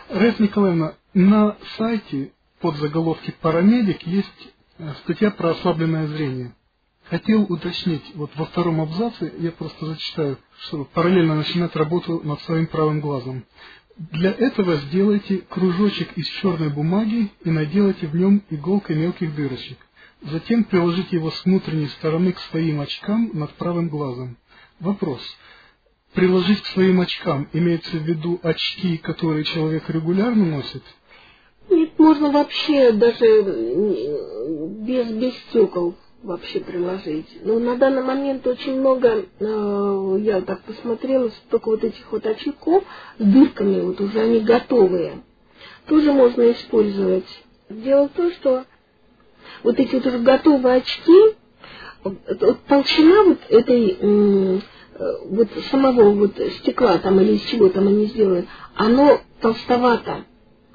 Раиса Николаевна, на сайте под заголовки «Парамедик» есть статья про ослабленное зрение. Хотел уточнить, вот во втором абзаце, я просто зачитаю, чтобы параллельно начинать работу над своим правым глазом. Для этого сделайте кружочек из черной бумаги и наделайте в нем иголкой мелких дырочек. Затем приложите его с внутренней стороны к своим очкам над правым глазом. Вопрос. Приложить к своим очкам имеется в виду очки, которые человек регулярно носит? Нет, можно вообще даже без стекол вообще приложить. Но на данный момент очень много, я так посмотрела, только вот этих вот очков с дырками, вот уже они готовые. Тоже можно использовать. Дело в том, что вот эти вот уже готовые очки, толщина вот этой, вот самого вот стекла там или из чего там они сделают, оно толстовато.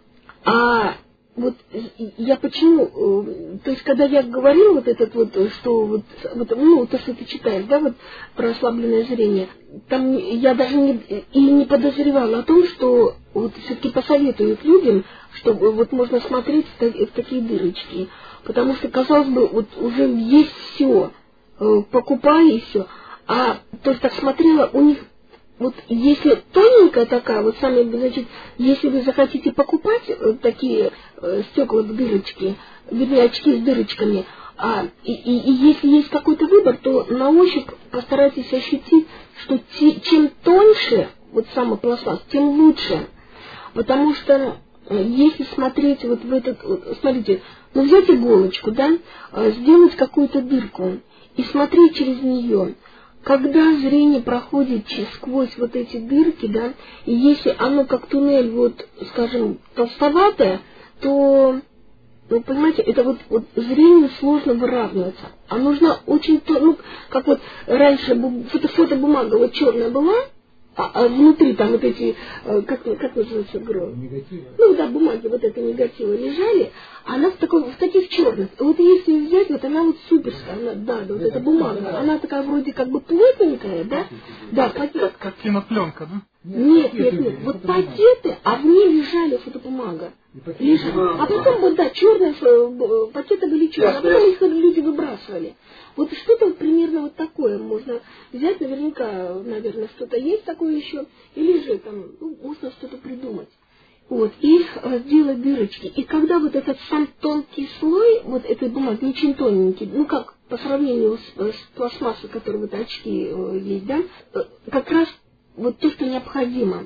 А вот я почему, то есть когда я говорила вот этот вот, что вот ну, то, что ты читаешь, да, вот про ослабленное зрение, там я даже не подозревала о том, что вот все-таки посоветуют людям, что вот можно смотреть в такие дырочки, потому что, казалось бы, вот уже есть все, покупай и все, а то, что так смотрела, у них вот если тоненькая такая, вот сами, значит, если вы захотите покупать такие стекла в дырочки, вернее, очки с дырочками, и если есть какой-то выбор, то на ощупь постарайтесь ощутить, что чем тоньше вот сам пластмасс, тем лучше. Потому что если смотреть вот в этот, вот, смотрите, ну взять иголочку, да, сделать какую-то дырку и смотреть через нее. Когда зрение проходит сквозь вот эти дырки, да, и если оно как туннель, вот, скажем, толстоватое, то, вы понимаете, это вот зрению сложно выравниваться. А нужно очень, ну, как вот раньше фотобумага вот черная была, а внутри там вот эти, как называется, негативы. Ну да, бумаги вот это негативы лежали, а она в таких черных. Вот если взять, вот она вот суперская, она, да, вот эта бумага, она такая вроде как бы плотненькая, да? Да, пакет. Как кинопленка, да? Нет, вот пакеты, а в ней лежали фотобумага. А потом, вот да, черные пакеты были черные, а потом их люди выбрасывали. Вот что-то вот примерно вот такое можно взять, наверняка, наверное, что-то есть такое еще, или же там, ну, можно что-то придумать. Вот, и сделать дырочки. И когда вот этот сам тонкий слой, вот этой бумаги, очень тоненький, ну как по сравнению с пластмассой, которая вот очки есть, да, как раз вот то, что необходимо.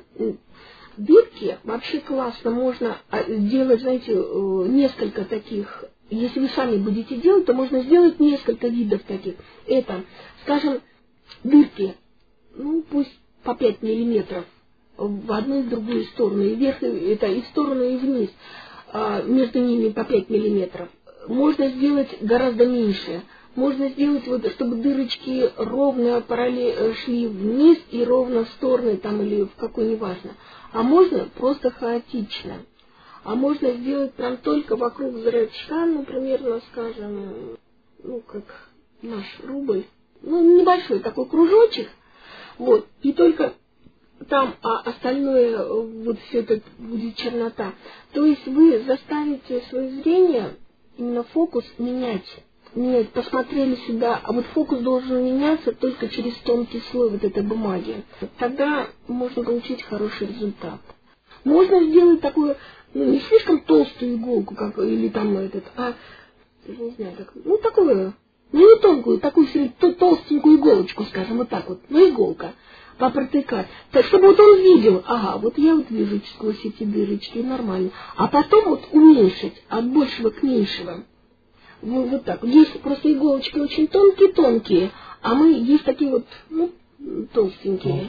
Дырки вообще классно можно сделать, знаете, несколько таких. Если вы сами будете делать, то можно сделать несколько видов таких. Это, скажем, дырки, ну пусть по 5 миллиметров в одну и в другую сторону, и вверх, это и в сторону, и вниз, между ними по 5 миллиметров. Можно сделать гораздо меньше. Можно сделать, вот, чтобы дырочки ровно шли вниз и ровно в стороны, там, или в какой, неважно. А можно просто хаотично. А можно сделать прям только вокруг зрачка, ну, примерно, скажем, ну, как наш рубль, ну, небольшой такой кружочек, вот, и только там, а остальное, вот все это будет чернота. То есть вы заставите свое зрение, именно фокус, менять. Нет, посмотрели сюда, а вот фокус должен меняться только через тонкий слой вот этой бумаги. Тогда можно получить хороший результат. Можно сделать такую, ну, не слишком толстую иголку, как, или там я не знаю, так, ну, такую, ну, не тонкую, такую толстенькую иголочку, скажем, вот так вот, ну, иголка, попротыкать. Так, чтобы вот он видел, ага, вот я вот вижу сквозь эти дырочки, нормально. А потом вот уменьшить от большего к меньшему. Вот так. Есть просто иголочки очень тонкие-тонкие, а мы есть такие вот, ну, толстенькие.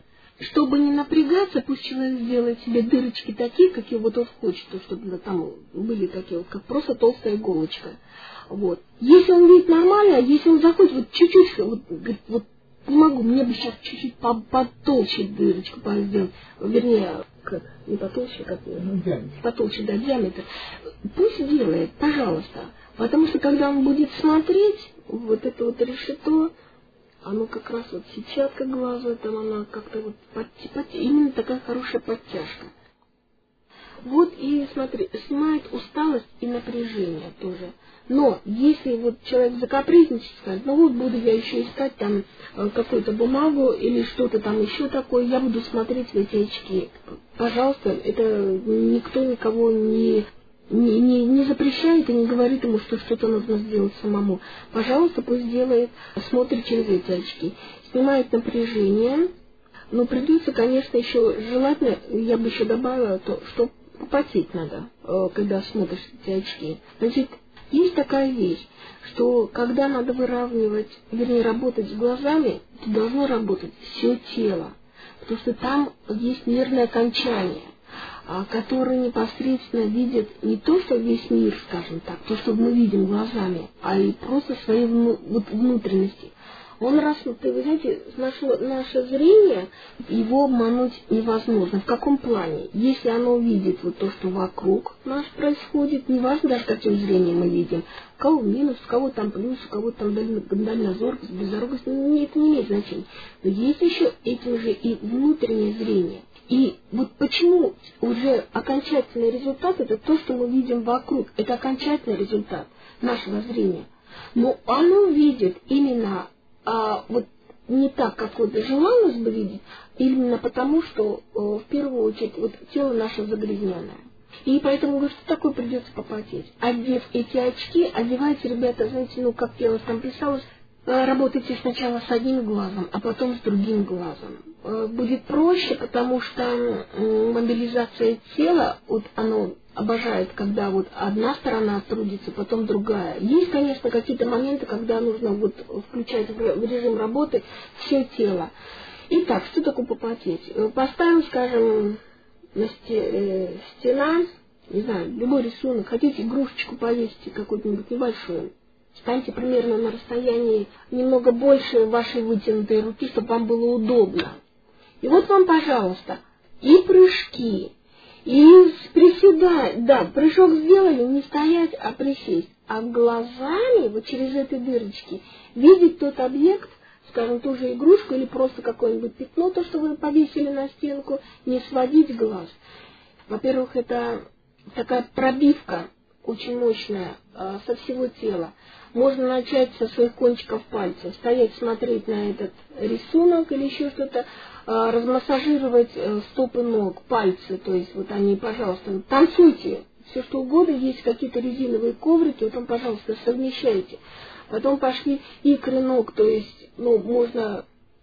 Чтобы не напрягаться, пусть человек сделает себе дырочки такие, какие вот он хочет, чтобы там были такие вот, как просто толстая иголочка. Вот. Если он видит нормально, а если он захочет, вот чуть-чуть, вот, говорит, вот не могу, мне бы сейчас чуть-чуть потолще дырочку сделать, вернее, как, не потолще, как, потолще, да, диаметр. Пусть делает, пожалуйста. Потому что когда он будет смотреть, вот это вот решето, оно как раз вот сетчатка глаза, там она как-то вот именно такая хорошая подтяжка. Вот и смотри, снимает усталость и напряжение тоже. Но если вот человек закапризничает, скажет, ну вот буду я еще искать там какую-то бумагу или что-то там еще такое, я буду смотреть в эти очки. Пожалуйста, это никто никого не запрещает и не говорит ему, что что-то нужно сделать самому. Пожалуйста, пусть делает, смотрит через эти очки. Снимает напряжение. Но придется, конечно, еще желательно, я бы еще добавила, то, что попотеть надо, когда смотришь эти очки. Значит, есть такая вещь, что когда надо выравнивать, вернее, работать с глазами, то должно работать все тело. Потому что там есть нервное окончание, которое непосредственно видит не то, что весь мир, скажем так, то, что мы видим глазами, а и просто свои внутренности. Вы знаете, наше зрение, его обмануть невозможно. В каком плане? Если оно видит вот то, что вокруг нас происходит, неважно даже каким зрением мы видим, у кого минус, у кого там плюс, у кого там дальнозоркость, беззоркость, это не имеет значения. Но есть еще этим же и внутреннее зрение. И вот почему уже окончательный результат, это то, что мы видим вокруг, это окончательный результат нашего зрения. Но оно видит именно вот не так, как вот желалось бы видеть, именно потому, что в первую очередь вот тело наше загрязненное. И поэтому, говорю, что такое придется попотеть. Одев эти очки, одевайте, ребята, знаете, ну, как я вас там писалось, работайте сначала с одним глазом, а потом с другим глазом. Будет проще, потому что мобилизация тела, вот оно обожает, когда вот одна сторона трудится, потом другая. Есть, конечно, какие-то моменты, когда нужно вот включать в режим работы все тело. Итак, что такое попотеть? Поставим, скажем, на стена, не знаю, любой рисунок, хотите игрушечку повесите какую-нибудь небольшую. Станьте примерно на расстоянии немного больше вашей вытянутой руки, чтобы вам было удобно. И вот вам, пожалуйста, и прыжки, и приседать. Да, прыжок сделали, не стоять, а присесть. А глазами, вот через эти дырочки, видеть тот объект, скажем, ту же игрушку или просто какое-нибудь пятно, то, что вы повесили на стенку, не сводить глаз. Во-первых, это такая пробивка очень мощная со всего тела. Можно начать со своих кончиков пальцев, стоять, смотреть на этот рисунок или еще что-то, размассажировать стопы ног, пальцы, то есть вот они, пожалуйста, танцуйте, все что угодно, есть какие-то резиновые коврики, вот там, пожалуйста, совмещайте. Потом пошли икры ног, то есть, ну, можно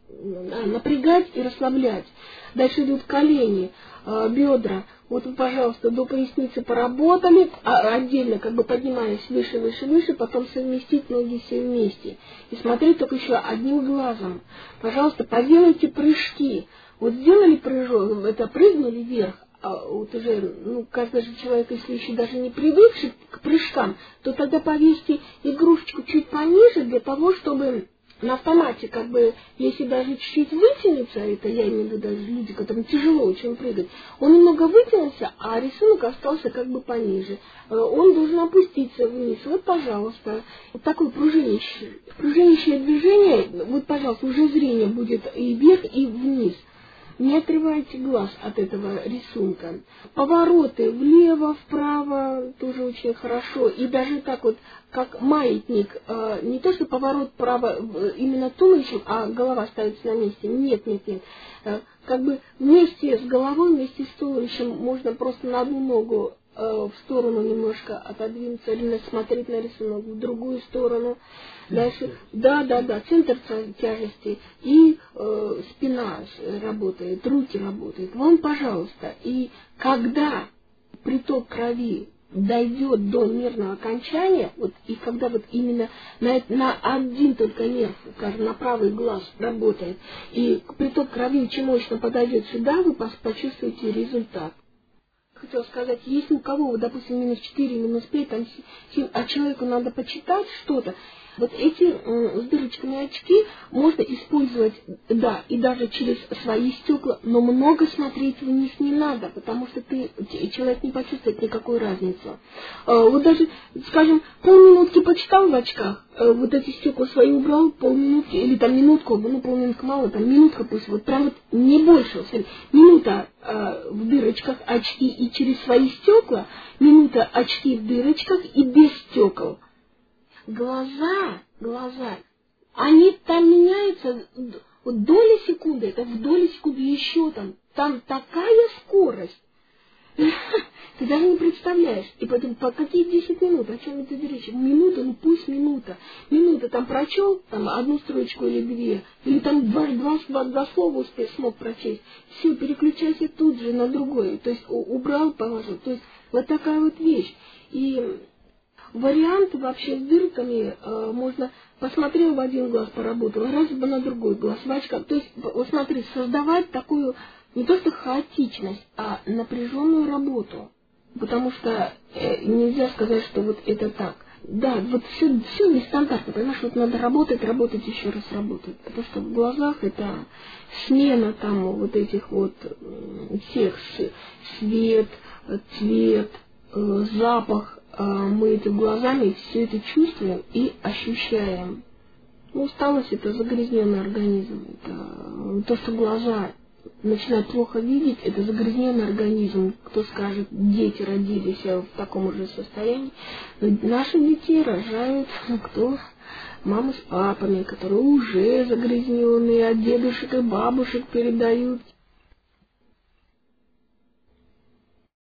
напрягать и расслаблять. Дальше идут колени, бедра. Вот вы, пожалуйста, до поясницы поработали, отдельно как бы поднимаясь выше, выше, выше, потом совместить ноги все вместе. И смотреть только еще одним глазом. Пожалуйста, поделайте прыжки. Вот сделали прыжок, это прыгнули вверх, а вот уже, ну, каждый же человек, если еще даже не привыкший к прыжкам, то тогда повесьте игрушечку чуть пониже для того, чтобы на автомате, как бы, если даже чуть-чуть вытянется, это я имею в виду даже люди, которым тяжело очень прыгать, он немного вытянулся, а рисунок остался как бы пониже. Он должен опуститься вниз. Вот, пожалуйста, вот такое пружинящее движение, вот, пожалуйста, уже зрение будет и вверх, и вниз. Не отрывайте глаз от этого рисунка. Повороты влево, вправо тоже очень хорошо. И даже так вот, как маятник, не то что поворот вправо именно туловищем, а голова ставится на месте. Нет, нет, нет. Как бы вместе с головой, вместе с туловищем можно просто на одну ногу в сторону немножко отодвинуться или смотреть на рисунок в другую сторону. Дальше, да, центр тяжести и спина работает, руки работают. Вам, пожалуйста, и когда приток крови дойдет до нервного окончания, вот, и когда вот именно на один только нерв, скажем, на правый глаз работает, и приток крови очень мощно подойдет сюда, вы почувствуете результат. Хотела сказать, если у кого, допустим, минус 4, минус 5, там, а человеку надо почитать что-то, вот эти с дырочками очки можно использовать, да, и даже через свои стекла, но много смотреть вниз не надо, потому что человек не почувствует никакой разницы. Вот даже, скажем, полминутки почитал в очках, вот эти стекла свои убрал, полминутки, или там минутку, ну полминутка мало, там минутка пусть, вот прям вот не больше, смотри, минута в дырочках очки и через свои стекла, минута очки в дырочках и без стекол. Глаза, они там меняются вот доли секунды, это в доли секунды еще там такая скорость. Ты даже не представляешь. И потом, по какие 10 минут, о чем это речь? Минута, ну пусть минута. Минута там прочел, там одну строчку или две, или там два слова смог прочесть. Все, переключайся тут же на другое. То есть убрал, положил. То есть вот такая вот вещь. И варианты вообще с дырками можно... Посмотрел в один глаз, поработал, раз бы на другой глаз, в очках. То есть, вот смотри, создавать такую не то что хаотичность, а напряженную работу. Потому что нельзя сказать, что вот это так. Да, вот все нестандартно, понимаешь, вот надо работать, еще раз работать. Потому что в глазах это смена там вот этих вот всех свет, цвет, запах. Мы это глазами все это чувствуем и ощущаем. Ну, усталость — это загрязненный организм. Это то, что глаза начинают плохо видеть, это загрязненный организм. Кто скажет, дети родились в таком же состоянии. Но наших детей рожают кто? Мамы с папами, которые уже загрязненные, от дедушек и бабушек передают